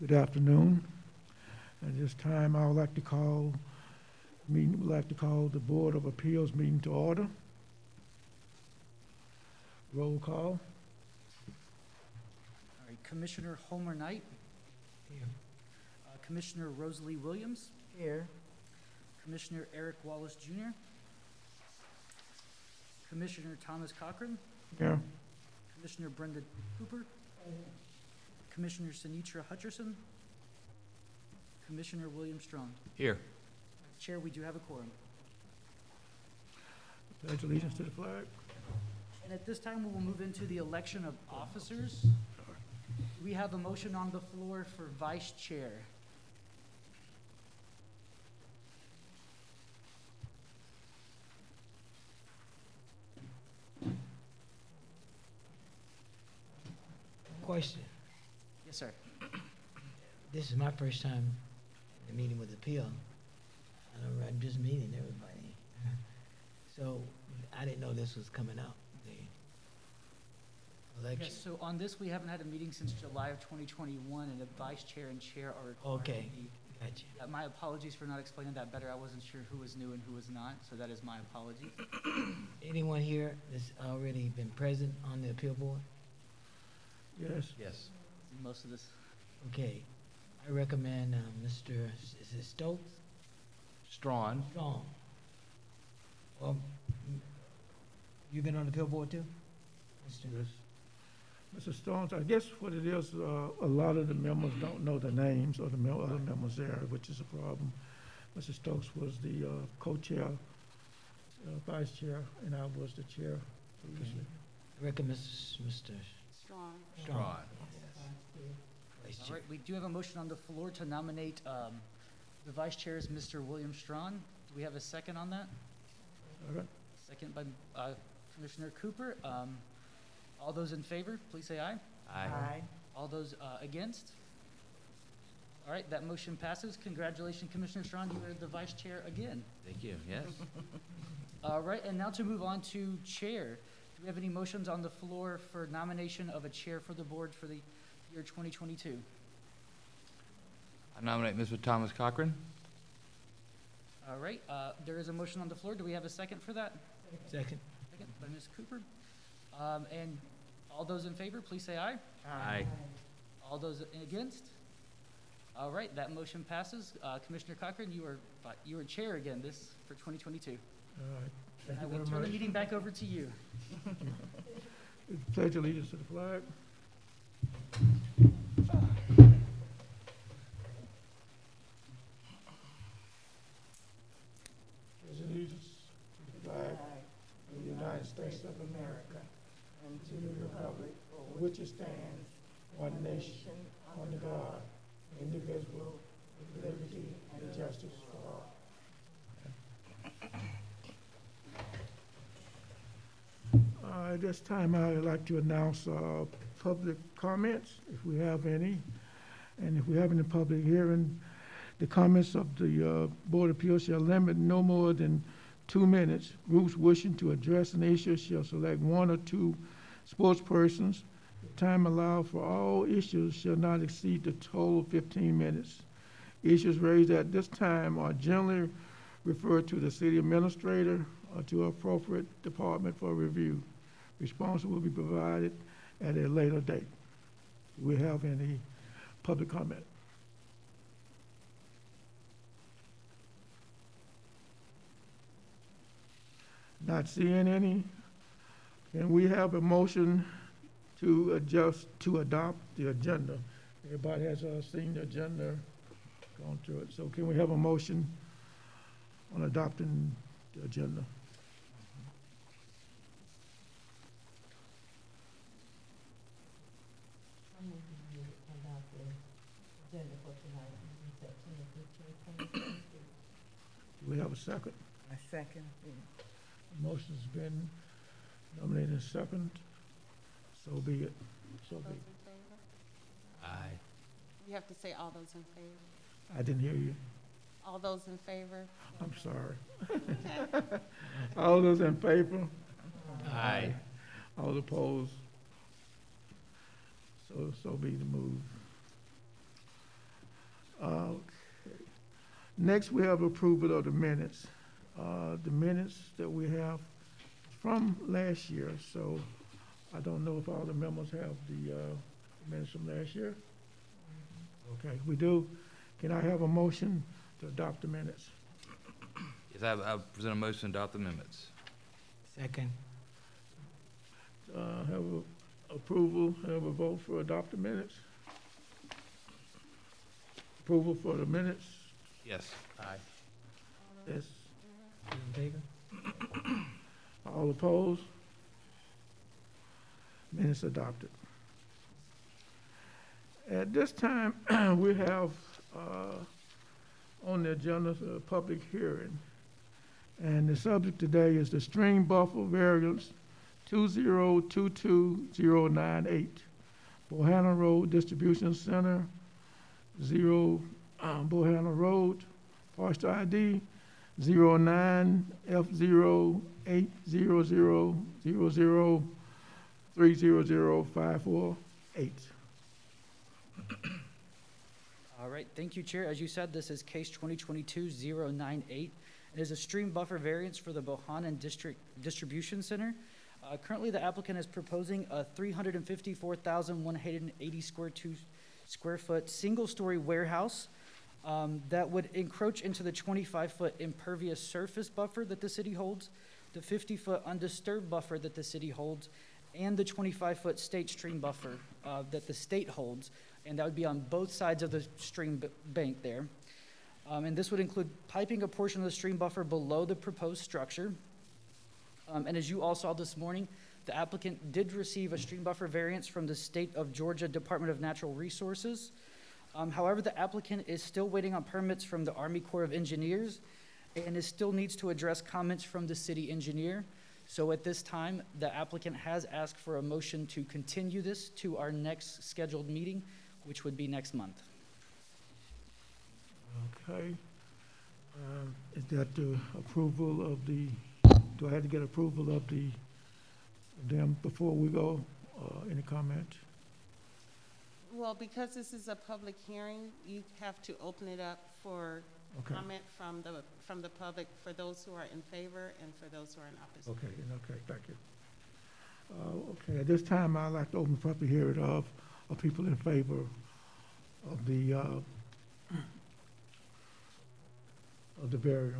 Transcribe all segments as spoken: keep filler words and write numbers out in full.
Good afternoon. At this time, I would like to call, meeting, would like to call the Board of Appeals meeting to order. Roll call. All right, Commissioner Homer Knight. Here. Uh, Commissioner Rosalie Williams. Here. Commissioner Eric Wallace Junior Commissioner Thomas Cochran. Here. Commissioner Brenda Cooper. Commissioner Sinitra Hutcherson. Commissioner William Strong. Here. Chair, we do have a quorum. Pledge allegiance to the flag. And at this time, we will move into the election of officers. We have a motion on the floor for vice chair. Question. Yes, sir. This is my first time in a meeting with appeal. I don't, I'm just meeting everybody. So I didn't know this was coming up, the election. Yes, so on this, we haven't had a meeting since July of twenty twenty-one, and the vice chair and chair are required Okay. to be. Gotcha. Uh, My apologies for not explaining that better. I wasn't sure who was new and who was not, so that is my apology. Anyone here that's already been present on the appeal board? Yes. Yes. Most of this, Okay. I recommend, um, Mister S- Is it Stokes? Strawn. Strong. Well, m- you been on the appeal board too? Mister Yes. Mister Stones, I guess what it is, uh, a lot of the members don't know the names of the mem- other members there, which is a problem. Mister Stokes was the uh, co-chair, uh, vice chair, and I was the chair previously. I recommend Mister Strong. Strong. Strawn. Vice all chair. right, we do have a motion on the floor to nominate um, the vice chair as Mister William Strawn. Do we have a second on that? All right. Second by uh, Commissioner Cooper. Um, All those in favor, please say aye. Aye. All those uh, against? All right, that motion passes. Congratulations, Commissioner Strawn, you are the vice chair again. Thank you. Yes. All right, and now to move on to chair. Do we have any motions on the floor for nomination of a chair for the board for the year twenty twenty-two? I nominate Mister Thomas Cochran. All right, uh, there is a motion on the floor. Do we have a second for that? Second. Second by Miz Cooper. Um, and all those in favor, please say aye. Aye. All those against? All right, that motion passes. Uh, Commissioner Cochran, you are, vi- you are chair again this for twenty twenty-two. All right. Thank I you will very turn the much. meeting back over to you. Pledge allegiance to the flag. Pledge allegiance to the flag of the United States of America and to the republic for which it stands, one nation, under God, indivisible, with liberty and justice for all. Uh, At this time, I would like to announce uh, public comments, if we have any. And if we have any public hearing, the comments of the uh, Board of Appeals shall limit no more than two minutes. Groups wishing to address an issue shall select one or two spokespersons. The time allowed for all issues shall not exceed the total fifteen minutes. Issues raised at this time are generally referred to the city administrator or to appropriate department for review. Response will be provided at a later date. Do we have any public comment? Not seeing any. Can we have a motion to adjust, to adopt the agenda? Everybody has uh, seen the agenda, gone through it. So can we have a motion on adopting the agenda? Do we have a second? A second. Motion's been nominated and second. So be it. So Those be in it. favor? Aye. You have to say all those in favor. I didn't hear you. All those in favor? I'm sorry. All those in favor? Aye. All opposed? So, so be the move. Uh, Next, we have approval of the minutes. Uh, The minutes that we have from last year, so I don't know if all the members have the uh, minutes from last year. Okay, we do. Can I have a motion to adopt the minutes? Yes, I, I present a motion to adopt the amendments. Second. Uh, Have a approval, have a vote for adopt the minutes? Approval for the minutes? Yes. Aye. Yes. All in favor? All opposed? Minutes adopted. At this time, we have uh, on the agenda a public hearing. And the subject today is the stream buffer variance two zero two two zero nine eight. Bohanna Road Distribution Center, zero um, Bohanna Road, parcel I D zero nine F zero eight zero zero zero zero three zero zero five four eight. All right, thank you, Chair. As you said, this is case twenty twenty-two oh nine eight. It is a stream buffer variance for the Bohannan District Distribution Center. Uh, currently, the applicant is proposing a three hundred fifty-four thousand one hundred eighty square two square foot single-story warehouse um, that would encroach into the twenty-five foot impervious surface buffer that the city holds, the fifty foot undisturbed buffer that the city holds, and the twenty-five foot state stream buffer uh, that the state holds, and that would be on both sides of the stream b- bank there. Um, and this would include piping a portion of the stream buffer below the proposed structure. Um, and as you all saw this morning, the applicant did receive a stream buffer variance from the State of Georgia Department of Natural Resources. Um, however, the applicant is still waiting on permits from the Army Corps of Engineers and is still needs to address comments from the city engineer. So at this time, the applicant has asked for a motion to continue this to our next scheduled meeting, which would be next month. Okay. Um, Is that the approval of the, do I have to get approval of the, of them before we go? Uh, Any comment? Well, because this is a public hearing, you have to open it up for Okay. comment from the, from the public, for those who are in favor and for those who are in opposition. Okay, and okay, thank you. Uh, Okay, at this time, I'd like to open the public hearing of, of people in favor of the, uh, of the variance.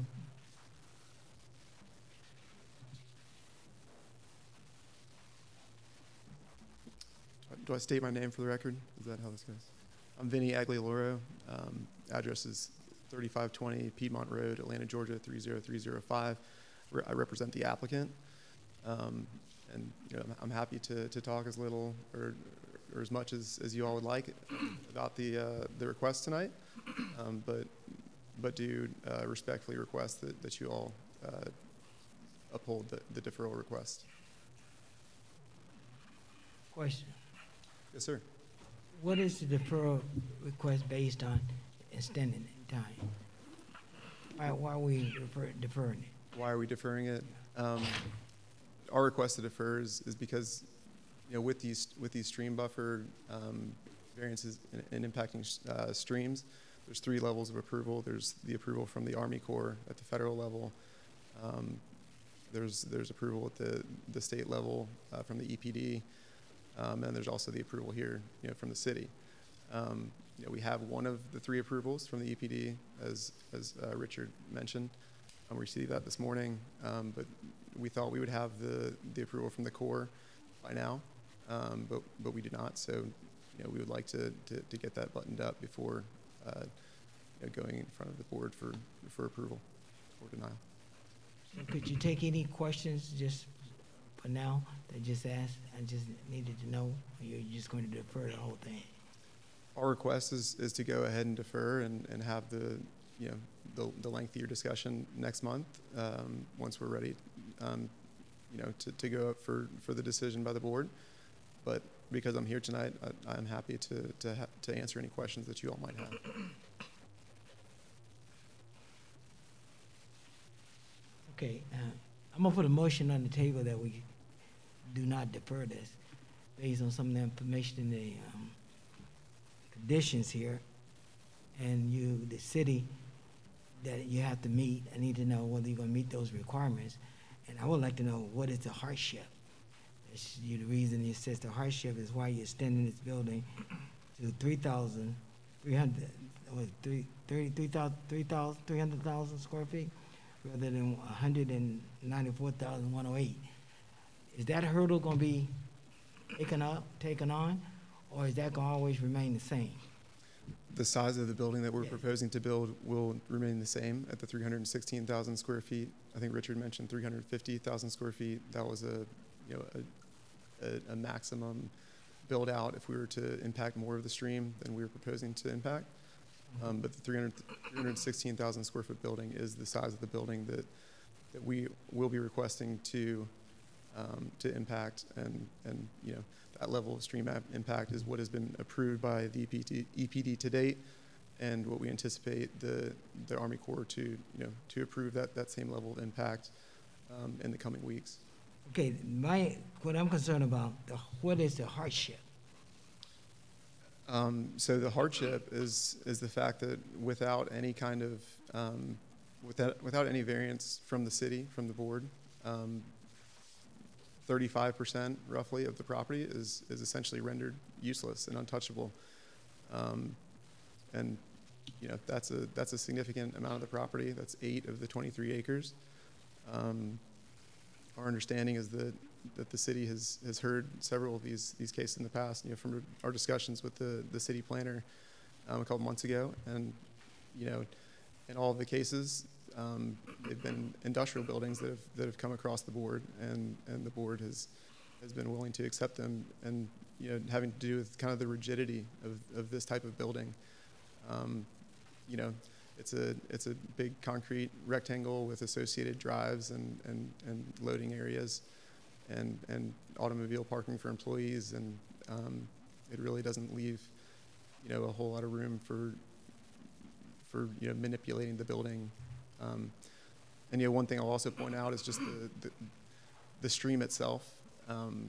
Do I state my name for the record? Is that how this goes? I'm Vinny Aglioloro. Um, address is thirty-five twenty Piedmont Road, Atlanta, Georgia, three zero three zero five. Re- I represent the applicant. Um, and you know, I'm, I'm happy to, to talk as little or, or as much as, as you all would like about the, uh, the request tonight. Um, but, but do uh, respectfully request that, that you all uh, uphold the, the deferral request. Question. Yes, sir. What is the deferral request based on extending the time? Why, why are we defer, deferring it? Why are we deferring it? Um, our request to defer is, is because, you know, with these with these stream buffer um, variances and, and impacting uh, streams, there's three levels of approval. There's the approval from the Army Corps at the federal level. Um, there's there's approval at the the state level uh, from the E P D, um, and there's also the approval here, you know, from the city. Um, you know, we have one of the three approvals from the E P D, as as uh, Richard mentioned. Um, we received that this morning, um, but we thought we would have the the approval from the Corps by now, um, but but we did not. So, you know, we would like to to, to get that buttoned up before uh, you know, going in front of the board for for approval or denial. So could you take any questions just for now that just asked? I just needed to know, or you're just going to defer the whole thing? Our request is, is to go ahead and defer and, and have the, you know, the, the lengthier discussion next month, um, once we're ready, um, you know, to, to go up for, for the decision by the board. But because I'm here tonight, I, I'm happy to, to, ha- to answer any questions that you all might have. Okay, uh, I'm gonna put a motion on the table that we do not defer this based on some of the information in the um, conditions here. and you, the city, that you have to meet, I need to know whether you're gonna meet those requirements. And I would like to know, what is the hardship? It's, you, the reason it says the hardship is why you're extending this building to three thousand, three hundred, what, three, thirty, three thousand, three thousand, three hundred thousand square feet, rather than one hundred ninety-four thousand one hundred eight. Is that hurdle gonna be taken up, taken on, or is that gonna always remain the same? The size of the building that we're Yeah. proposing to build will remain the same at the three hundred sixteen thousand square feet. I think Richard mentioned three hundred fifty thousand square feet. That was a, you know, a, a, a maximum build out if we were to impact more of the stream than we were proposing to impact. Um, but the three hundred sixteen thousand square foot building is the size of the building that, that we will be requesting to, um, to impact, and, and, you know, that level of stream ap- impact is what has been approved by the E P D, E P D to date, and what we anticipate the, the Army Corps to, you know, to approve that, that same level of impact um, in the coming weeks. Okay, my, what I'm concerned about, the, what is the hardship? Um, so the hardship is, is the fact that without any kind of, um, without, without any variance from the city, from the board, um, thirty-five percent roughly of the property is, is essentially rendered useless and untouchable. Um, and, you know, that's a, that's a significant amount of the property. That's eight of the twenty-three acres. Um, our understanding is that, that the city has, has heard several of these, these cases in the past, you know, from our discussions with the, the city planner um, a couple months ago. And, you know, in all of the cases, Um, they've been industrial buildings that have, that have come across the board, and, and the board has, has been willing to accept them, and, you know, having to do with kind of the rigidity of, of this type of building. Um, you know, it's a, it's a big concrete rectangle with associated drives and, and, and loading areas and, and automobile parking for employees, and um, it really doesn't leave, you know, a whole lot of room for, for, you know, manipulating the building. Um, and, you know, one thing I'll also point out is just the, the, the stream itself. Um,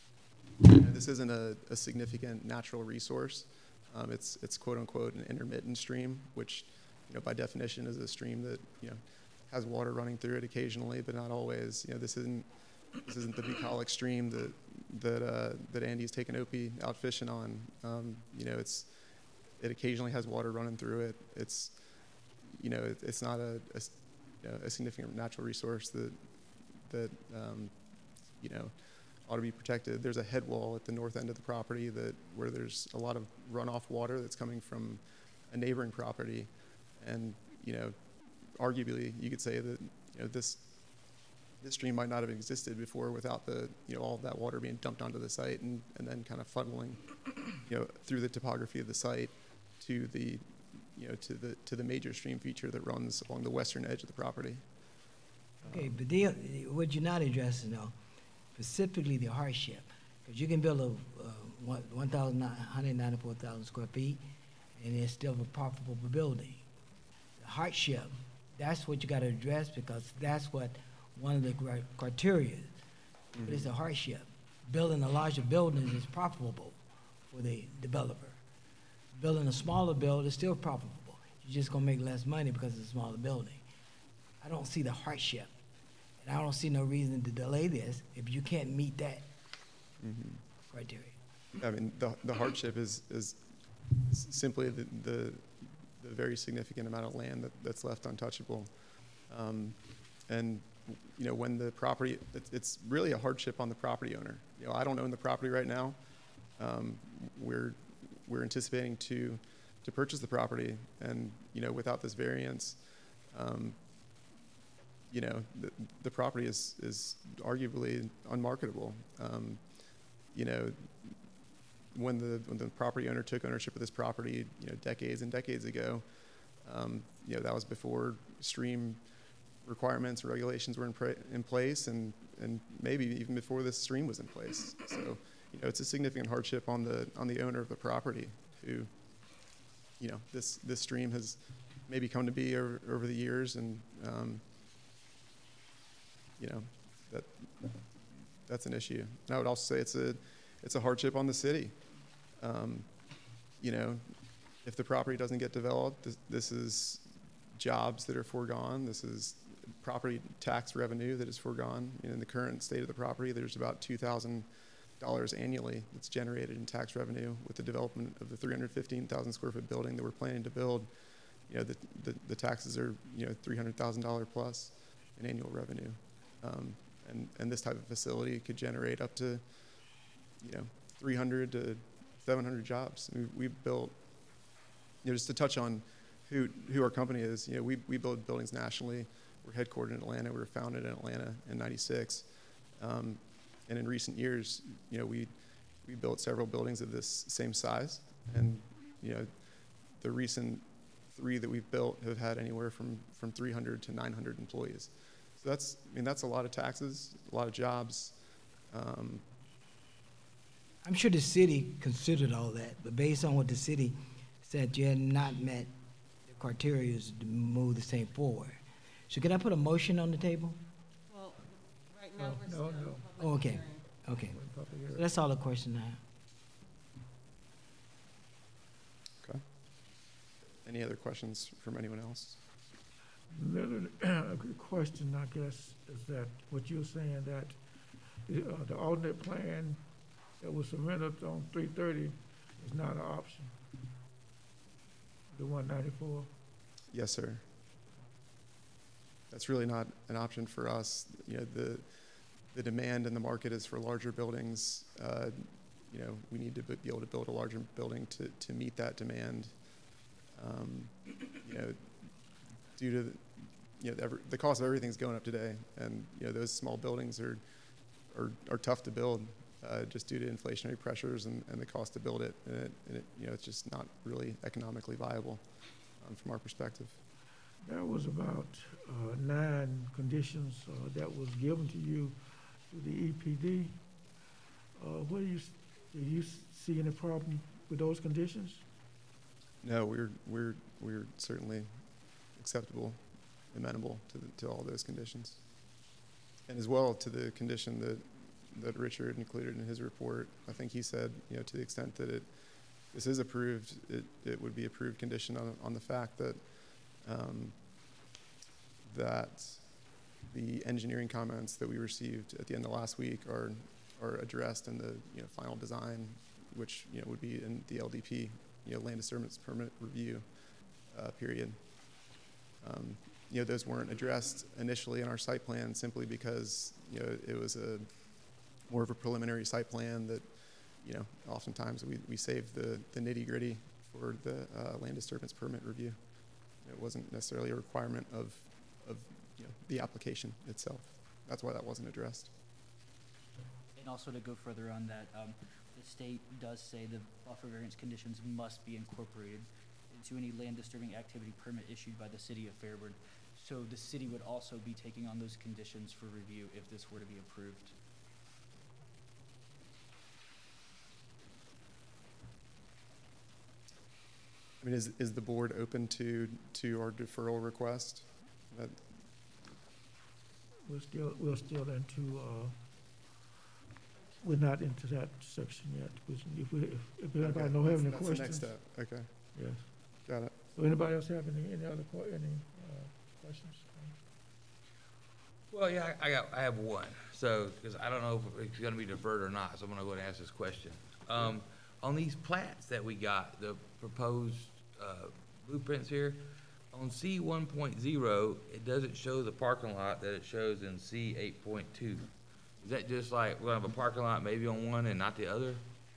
you know, this isn't a, a significant natural resource. Um, it's, it's quote unquote an intermittent stream, which, you know, by definition is a stream that, you know, has water running through it occasionally, but not always. You know, this isn't, this isn't the bucolic stream that, that, uh, that Andy's taken Opie out fishing on. Um, you know, it's, it occasionally has water running through it. It's, you know, it, it's not a, a, you know, a significant natural resource that, that um, you know, ought to be protected. There's a head wall at the north end of the property that where there's a lot of runoff water that's coming from a neighboring property, and, you know, arguably you could say that, you know, this this stream might not have existed before without the, you know, all of that water being dumped onto the site and, and then kind of funneling, you know, through the topography of the site to the, you know, to the to the major stream feature that runs along the western edge of the property. Okay, but the, what you're not addressing though, specifically the hardship, because you can build a, uh, one, one thousand nine hundred ninety-four thousand square feet, and it's still a profitable building. The hardship, that's what you gotta address, because that's what, one of the cri- criteria, Mm-hmm. but it's a hardship. Building a larger building is profitable for the developer. Building a smaller building is still profitable. You're just gonna make less money because it's a smaller building. I don't see the hardship, and I don't see no reason to delay this if you can't meet that Mm-hmm. criteria. I mean, the, the hardship is, is s- simply the, the, the very significant amount of land that, that's left untouchable. Um, and, you know, when the property, it's, it's really a hardship on the property owner. You know, I don't own the property right now. Um, we're, we're anticipating to, to purchase the property, and, you know, without this variance, um, you know, the, the property is, is arguably unmarketable. Um, you know, when the when the property owner took ownership of this property, you know, decades and decades ago, um, you know, that was before stream requirements or regulations were in, pra- in place, and and maybe even before this stream was in place. So, you know, it's a significant hardship on the on the owner of the property, who, you know, this this stream has maybe come to be over, over the years, and um, you know, that that's an issue. And I would also say it's a it's a hardship on the city. Um, you know, if the property doesn't get developed, this, this is jobs that are foregone. This is property tax revenue that is foregone. You know, in the current state of the property, there's about two thousand dollars annually that's generated in tax revenue with the development of the three hundred fifteen thousand square foot building that we're planning to build. You know, the, the, the taxes are, you know, three hundred thousand dollars plus in annual revenue. Um, and, and this type of facility could generate up to, you know, three hundred to seven hundred jobs. We, we've built, you know, just to touch on who, who our company is, you know, we, we build buildings nationally. We're headquartered in Atlanta. We were founded in Atlanta in ninety-six. Um, and in recent years, you know, we, we built several buildings of this same size. And, you know, the recent three that we've built have had anywhere from, from three hundred to nine hundred employees. So that's, I mean, that's a lot of taxes, a lot of jobs. Um, I'm sure the city considered all that, but based on what the city said, you had not met the criteria to move the same forward. So can I put a motion on the table? Well, right now, No, we're no, still in no. public Oh, okay. hearing. Okay, Public so hearing. that's all the question I have. okay. Any other questions from anyone else? Another a good question, I guess, is that what you're saying that the, uh, the alternate plan that was submitted on three thirty is not an option? The one ninety-four? Yes, sir. That's really not an option for us. You know, the, the demand in the market is for larger buildings. Uh, you know, we need to be able to build a larger building to, to meet that demand. Um, you know, due to, the, you know, every, the cost of everything's going up today, and, you know, those small buildings are, are, are tough to build, uh, just due to inflationary pressures and, and the cost to build it. And it, and it, you know, it's just not really economically viable, um, from our perspective. There was about uh, nine conditions uh, that was given to you through the E P D. Uh, What do you, s- do you s- see any problem with those conditions? No, we're, we're, we're certainly acceptable, amenable to, the, to all those conditions. And as well to the condition that, that Richard included in his report. I think he said, you know, to the extent that it, this is approved, it, it would be approved condition on, on the fact that, um, that the engineering comments that we received at the end of last week are, are addressed in the, you know, final design, which, you know, would be in the L D P, you know, land disturbance permit review uh, period. Um, you know, those weren't addressed initially in our site plan simply because, you know, it was a more of a preliminary site plan that, you know, oftentimes we, we save the, the nitty gritty for the uh, land disturbance permit review. It wasn't necessarily a requirement of, of, you know, the application itself. That's why that wasn't addressed. And also to go further on that, um, the state does say the buffer variance conditions must be incorporated into any land disturbing activity permit issued by the city of Fairburn. So the city would also be taking on those conditions for review if this were to be approved. I mean, is, is the board open to, to our deferral request? That, We're still, we're still into, uh, we're not into that section yet. We- If we, if if anybody okay, don't have any that's the next questions. step. Okay, Yes. got it. So anybody else have any, any other, que- any uh, questions? Well, yeah, I I got, I have one. So, because I don't know if it's gonna be deferred or not, so I'm gonna go ahead and ask this question. Um, on these plats that we got, the proposed, uh, blueprints here, on C one point zero, it doesn't show the parking lot that it shows in C eight point two. Is that just like, we'll have a parking lot maybe on one and not the other?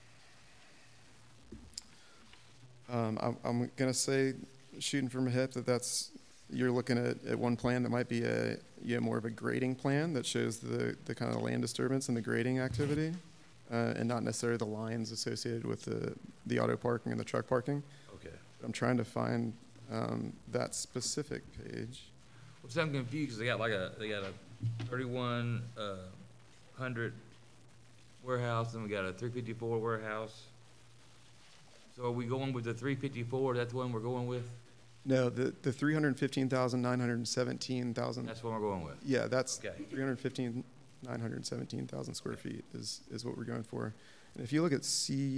Um, I'm, I'm gonna say, shooting from a hip, that that's, you're looking at, at one plan that might be a, you know, more of a grading plan that shows the, the kind of land disturbance and the grading activity, uh, and not necessarily the lines associated with the, the auto parking and the truck parking. Okay. I'm trying to find, um, that specific page. Well, so I'm confused, 'cause they got like a, they got a thirty-one, uh, hundred warehouse, and we got a three fifty-four warehouse. So are we going with the three fifty-four, that's the one we're going with? No, the, the three hundred fifteen thousand, nine hundred seventeen thousand. That's what we're going with? Yeah, that's Okay. three hundred fifteen, nine hundred seventeen thousand square feet is, is what we're going for. And if you look at C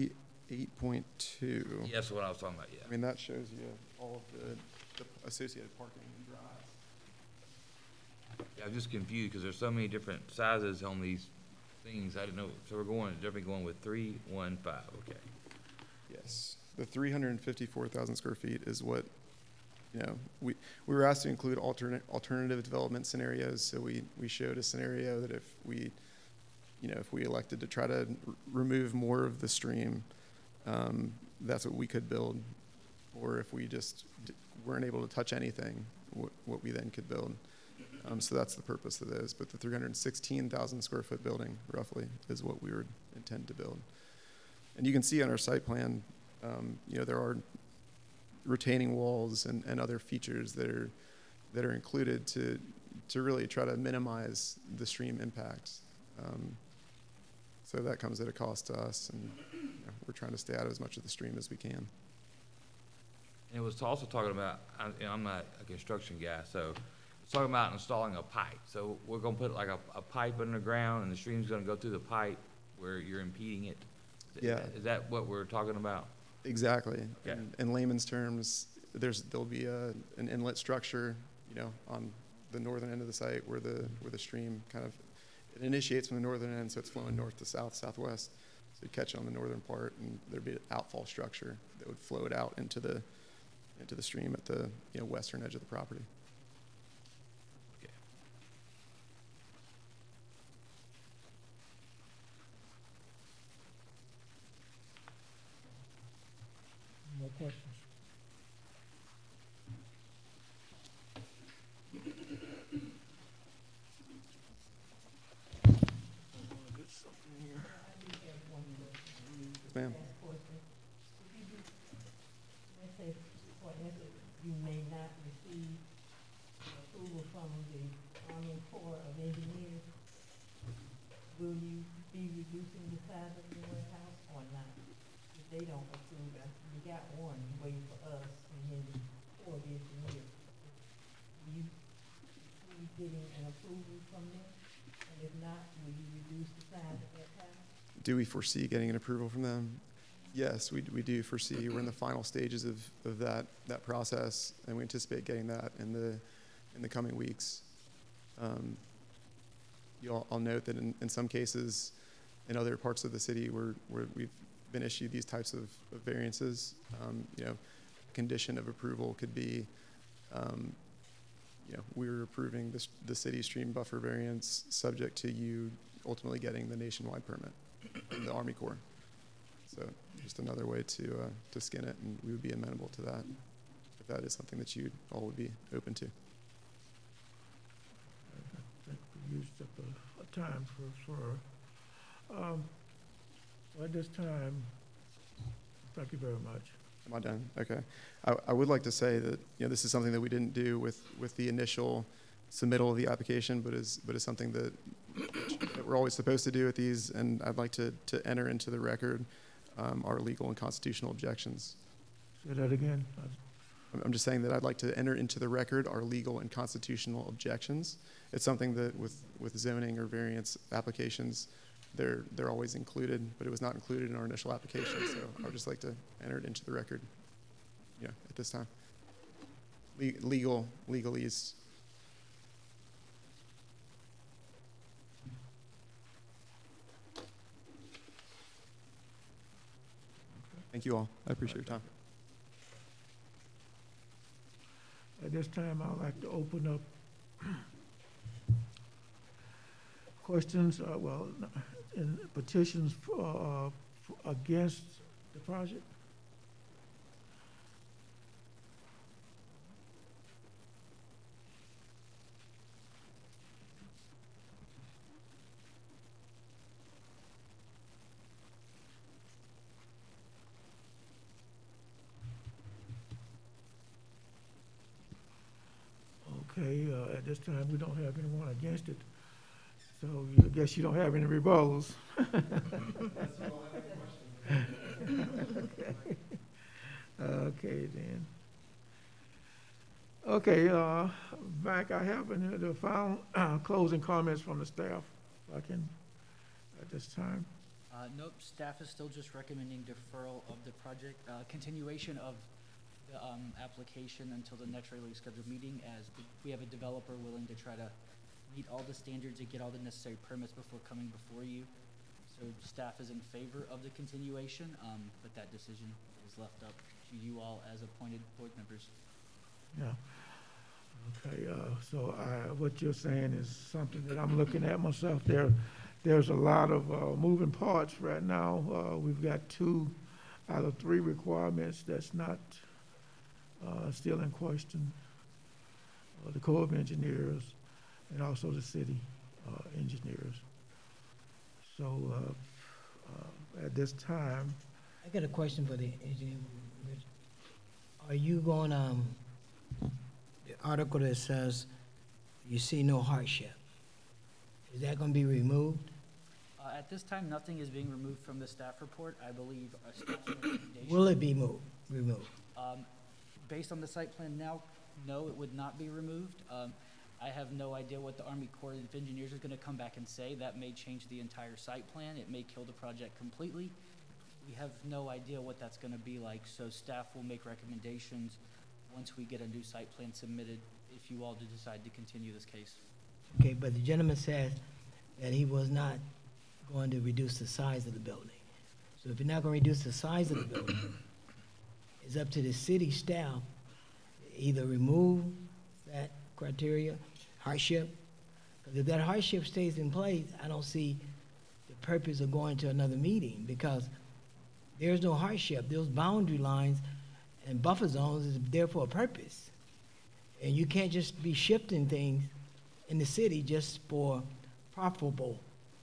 eight point two. Yeah, that's what I was talking about, yeah. I mean, that shows you all of the, the associated parking and drives. Yeah, I'm just confused, because there's so many different sizes on these things, I didn't know, so we're going, definitely going with three, one, five, okay. Yes, the three hundred and fifty-four thousand square feet is what, you know, we, we were asked to include alternate, alternative development scenarios, so we, we showed a scenario that if we, you know, if we elected to try to r- remove more of the stream, um, that's what we could build, or if we just d- weren't able to touch anything, what, what we then could build. Um, so that's the purpose of those, but the three hundred and sixteen thousand square foot building, roughly, is what we would intend to build. And you can see on our site plan, um, you know, there are retaining walls and, and other features that are that are included to to really try to minimize the stream impacts. Um, so that comes at a cost to us, and you know, we're trying to stay out of as much of the stream as we can. And it was also talking about, I, you know, I'm not a construction guy, so it's talking about installing a pipe. So we're gonna put like a, a pipe underground, and the stream's gonna go through the pipe where you're impeding it. Is Yeah. that- Is that what we're talking about? Exactly. Okay. In, in layman's terms, there's there'll be a an inlet structure, you know, on the northern end of the site where the where the stream kind of it initiates from the northern end, so it's flowing north to south, southwest. So you catch it on the northern part, and there'd be an outfall structure that would flow it out into the into the stream at the you know western edge of the property. Okay. More questions? Yes, ma'am. Let's say, for instance, you may not receive approval from the Army Corps of Engineers. Will you be reducing the size of your warehouse or not? If they don't approve, it, you got one waiting for us, and then the Corps of Engineers. Will you be getting an approval from them? And if not, will you reduce the size of that house? Do we foresee getting an approval from them? Yes, we, we do foresee. We're in the final stages of, of that, that process, and we anticipate getting that in the, in the coming weeks. Um, you all, I'll note that in, in some cases, in other parts of the city where, where we've been issued these types of, of variances, um, you know, condition of approval could be, um, you know, we're approving this, the city stream buffer variance subject to you ultimately getting the nationwide permit from the Army Corps. So just another way to uh, to skin it, and we would be amenable to that if that is something that you all would be open to. I think we used up a, a time for, for, um, well, at this time, thank you very much. Am I done? Okay. I, I would like to say that you know this is something that we didn't do with with the initial submittal of the application, but is but is something that, that we're always supposed to do with these, and I'd like to to enter into the record um, our legal and constitutional objections. Say that again. I'm- I'm just saying that I'd like to enter into the record our legal and constitutional objections. It's something that with with zoning or variance applications, they're they're always included, but it was not included in our initial application. So I would just like to enter it into the record, you know, at this time. Le- legal legalese. Thank you all. I appreciate your time. At this time, I'd like to open up questions, uh, well, in petitions for, uh, for- against the project. Okay, uh, at this time, we don't have anyone against it, so I guess you don't have any rebuttals. Okay. Okay, then. Okay, uh, back, I have any of the final uh, closing comments from the staff, if I can, at this time. Uh, nope, staff is still just recommending deferral of the project, uh, continuation of the, um, application until the next regularly scheduled meeting, as we have a developer willing to try to meet all the standards and get all the necessary permits before coming before you. So staff is in favor of the continuation, um, but that decision is left up to you all as appointed board members. Yeah. Okay, uh, so I, what you're saying is something that I'm looking at myself. There, there's a lot of, uh, moving parts right now. Uh, we've got two out of three requirements that's not, uh, still in question. Uh, the Corps of Engineers and also the city, uh, engineers. So, uh, uh, at this time, I got a question for the engineer. Are you going, um, the article that says you see no hardship, is that gonna be removed? Uh, at this time, nothing is being removed from the staff report. I believe a staff recommendation. Will it be moved, removed? Um, based on the site plan now, no, it would not be removed. Um, I have no idea what the Army Corps of Engineers is gonna come back and say. That may change the entire site plan. It may kill the project completely. We have no idea what that's gonna be like, so staff will make recommendations once we get a new site plan submitted, if you all do decide to continue this case. Okay, but the gentleman said that he was not going to reduce the size of the building. So if you're not gonna reduce the size of the building, it's up to the city staff to either remove that criteria, hardship, because if that hardship stays in place, I don't see the purpose of going to another meeting, because there's no hardship. Those boundary lines and buffer zones is there for a purpose. And you can't just be shifting things in the city just for profitable,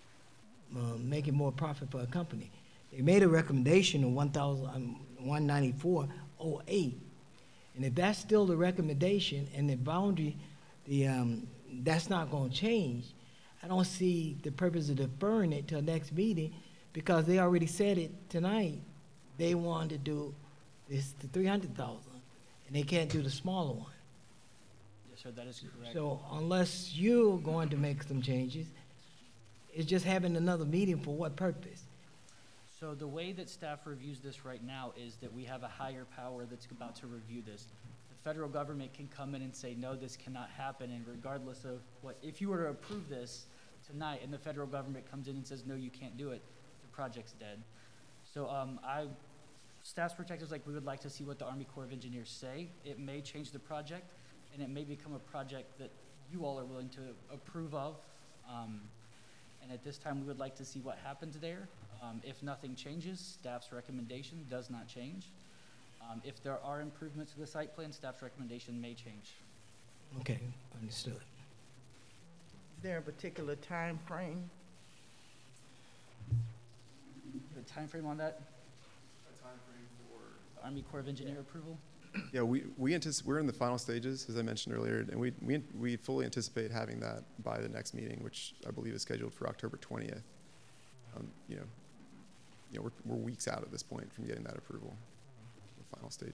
um, making more profit for a company. They made a recommendation of one thousand, um, one ninety-four oh eight. And if that's still the recommendation and the boundary, the, um, that's not gonna change, I don't see the purpose of deferring it till next meeting, because they already said it tonight. They wanted to do this, the three hundred thousand, and they can't do the smaller one. Yes, sir, that is correct. So unless you're going to make some changes, it's just having another meeting for what purpose? So the way that staff reviews this right now is that we have a higher power that's about to review this. The federal government can come in and say, no, this cannot happen, and regardless of what, if you were to approve this tonight and the federal government comes in and says, no, you can't do it, the project's dead. So um, I, staff's protectors, like, we would like to see what the Army Corps of Engineers say. It may change the project, and it may become a project that you all are willing to approve of. Um, and at this time, we would like to see what happens there. Um, if nothing changes, staff's recommendation does not change. Um, if there are improvements to the site plan, staff's recommendation may change. Okay, understood. Is there a particular time frame? The time frame on that? A time frame for Army Corps of Engineer approval? Yeah, we, we anticipate, we're in the final stages, as I mentioned earlier, and we, we, we fully anticipate having that by the next meeting, which I believe is scheduled for October twentieth. Um, you know, you know, we're, we're weeks out at this point from getting that approval, the final stage.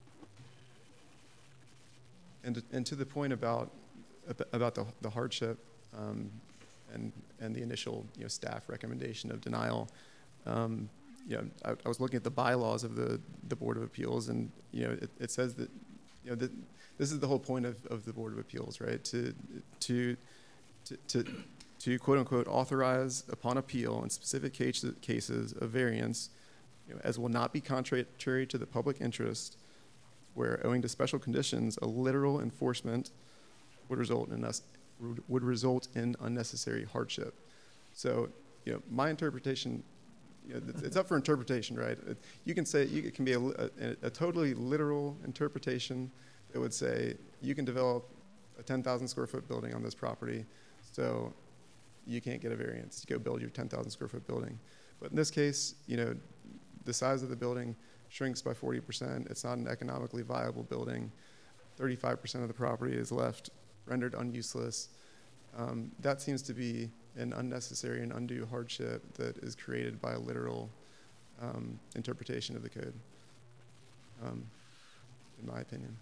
And to, and to the point about, about the, the hardship, um, and, and the initial, you know, staff recommendation of denial, um, you know, I, I was looking at the bylaws of the, the Board of Appeals, and, you know, it, it says that, you know, that this is the whole point of, of the Board of Appeals, right? To, to, to, to, to quote unquote authorize upon appeal in specific case, cases of variance, you know, as will not be contrary to the public interest, where owing to special conditions, a literal enforcement would result in us, would result in unnecessary hardship. So, you know, my interpretation, you know, it's, it's up for interpretation, right? It, you can say, you, it can be a, a, a totally literal interpretation that would say, you can develop a ten thousand square foot building on this property, so you can't get a variance to go build your ten thousand square foot building. But in this case, you know, the size of the building shrinks by forty percent. It's not an economically viable building. thirty-five percent of the property is left rendered unuseless. Um, that seems to be an unnecessary and undue hardship that is created by a literal um, interpretation of the code, um, in my opinion.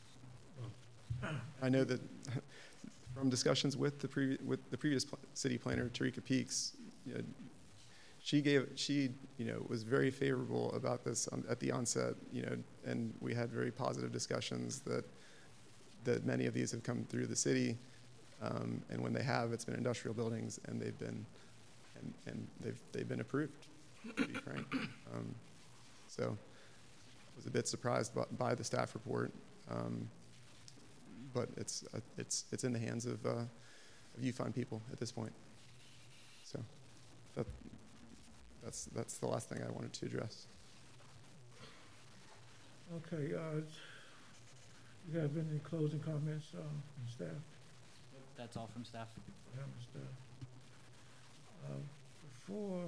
I know that from discussions with the, previ with the previous pl city planner, Tarika Peaks, you know, she gave, she, you know, was very favorable about this um, at the onset, you know, and we had very positive discussions that, that many of these have come through the city. Um, and when they have, it's been industrial buildings, and they've been, and, and they've, they've been approved, to be frank. Um, so I was a bit surprised by, by the staff report. Um, but it's, uh, it's, it's in the hands of, uh, of U Fund people at this point. So that, that's, that's the last thing I wanted to address. Okay, uh, you have any closing comments, um, from staff? That's all from staff. Yeah, Mister Uh, Before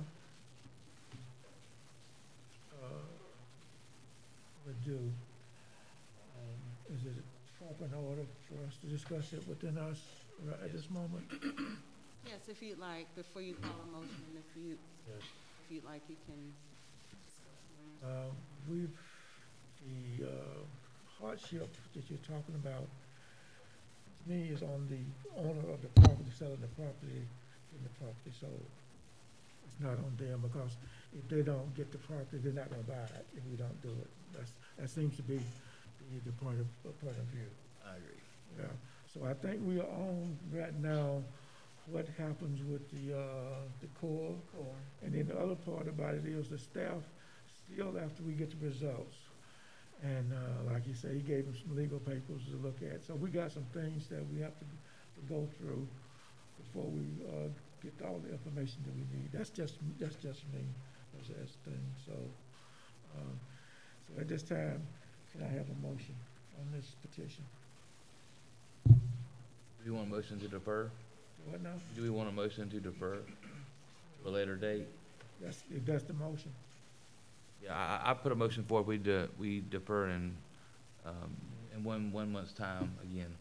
uh, we do, um, is it proper in order for us to discuss it within us right at this moment? Yes, if you'd like, before you call a motion, if you, Yes. if you'd like, you can. Uh, We've, the uh, hardship that you're talking about, to me, is on the owner of the property, selling the property, getting the property sold. It's not on them, because if they don't get the property, they're not gonna buy it if we don't do it. That's, that seems to be the, the point of, uh, point of view. I agree. Yeah, so I think we are on right now what happens with the, uh, the core. And then the other part about it is the staff, still after we get the results. And, uh, like you said, he gave them some legal papers to look at. So we got some things that we have to, to go through before we, uh, get all the information that we need. That's just, that's just me, as as thing, so, um, so at this time, can I have a motion on this petition? Do we want a motion to defer? What now? Do we want a motion to defer to a later date? That's, if that's the motion. Yeah, I, I put a motion forward, we de, we defer in, um, in one, one month's time again.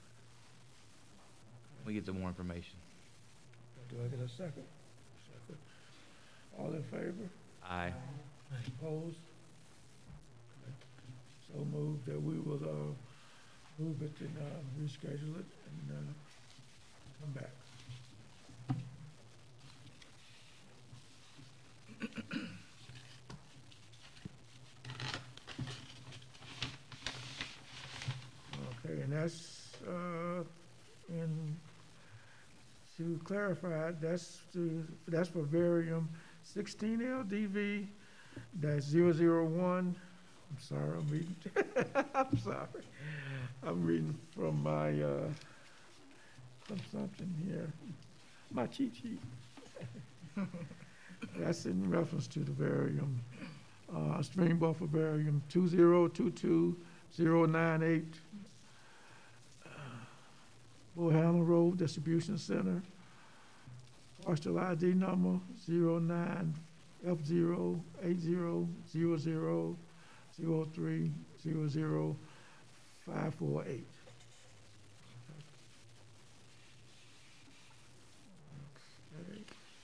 We get some more information. Do I get a second? Second. All in favor? Aye. Opposed? So moved that we will, uh, move it and, uh, reschedule it and, uh, come back. Okay, and that's, uh, in, to clarify, that's to, that's for varium sixteen L D V dash zero zero one. I'm sorry, I'm reading, I'm sorry. I'm reading from my, uh, from something here, my cheat sheet. That's in reference to the varium, uh, stream buffer varium two zero two two zero nine eight. Bohanna Road Distribution Center, parcel I D number zero nine F zero eight zero zero zero zero three zero zero five four eight. Okay.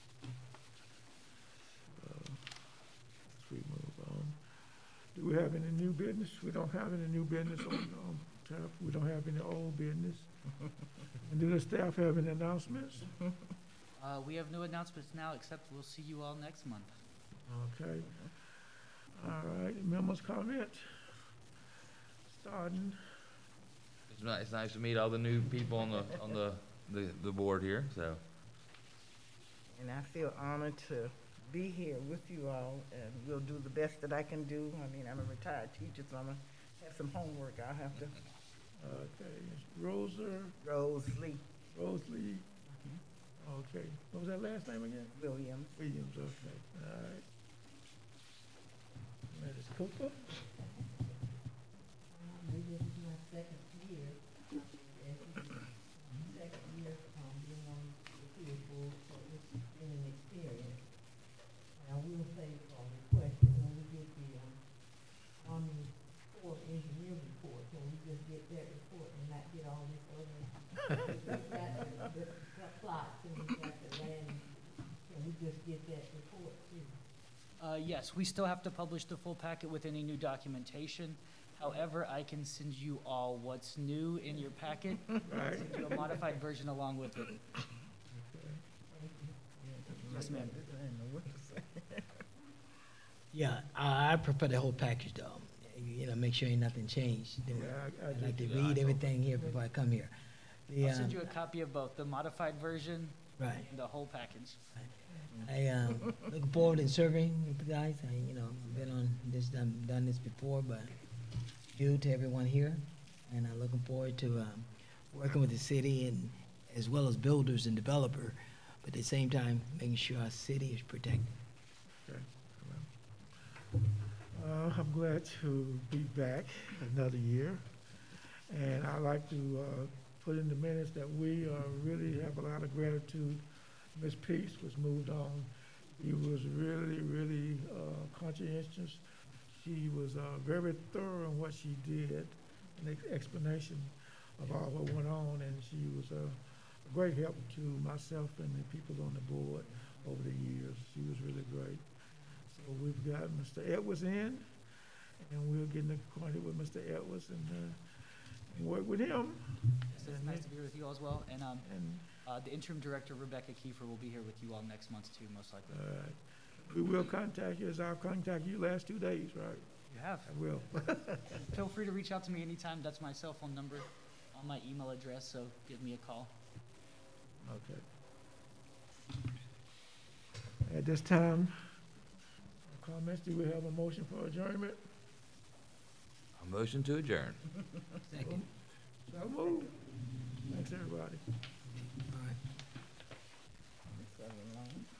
Uh, Let's we move on. Do we have any new business? We don't have any new business on, on tap. We don't have any old business. And do the staff have any announcements? Uh, we have no announcements now, except we'll see you all next month. Okay. All right, members' comment? Starting, It's nice, it's nice to meet all the new people on the, on the, the, the board here, so. And I feel honored to be here with you all, and we'll do the best that I can do. I mean, I'm a retired teacher, so I'm gonna have some homework I'll have to, okay, Rosa, Rose Lee Rose Lee. Okay, what was that last name again? Williams. Williams, okay, all right. Miz Cooper? We just do our second year, and second year, um, being on the field board, so it's been an experience. And I will say, um, the question, when we get the, um, Army Corps engineer report, can we just get that report and not get all this other? We've got the, the plots and we've got the land, can we just get that report too? Uh, yes, we still have to publish the full packet with any new documentation. However, I can send you all what's new in your packet, Right. send you a modified version along with it. Okay. Yes, ma'am. I didn't know what to say. Yeah, I, I prefer the whole package though. You know, make sure ain't nothing changed. Yeah, I, I I like to do. read everything here before I come here. The, I'll send um, you a copy of both, the modified version Right. and the whole package. I, um, looking forward to serving with you guys. I, you know, I've been on this, done, done this before, but due to everyone here. And I'm looking forward to, um, working with the city and as well as builders and developer, but at the same time, making sure our city is protected. Uh, I'm glad to be back another year. And I like to, uh, put in the minutes that we, uh, really have a lot of gratitude. Miss Peace was moved on. She was really, really, uh, conscientious. She was, uh, very thorough in what she did, an ex- explanation of all what went on, and she was a great help to myself and the people on the board over the years. She was really great. So we've got Mister Edwards in, and we're getting acquainted with Mister Edwards and, uh, and work with him. It's it's nice to be here with you all as well. And um, And, uh, the interim director, Rebecca Kiefer, will be here with you all next month too, most likely. uh, we will contact you, as I'll contact you last two days, right? You have. I will. Feel free to reach out to me anytime. That's my cell phone number on my email address, so give me a call. Okay. At this time, comments, do we have a motion for adjournment? A motion to adjourn. Second. So moved. Thanks, everybody. All right. Seven long.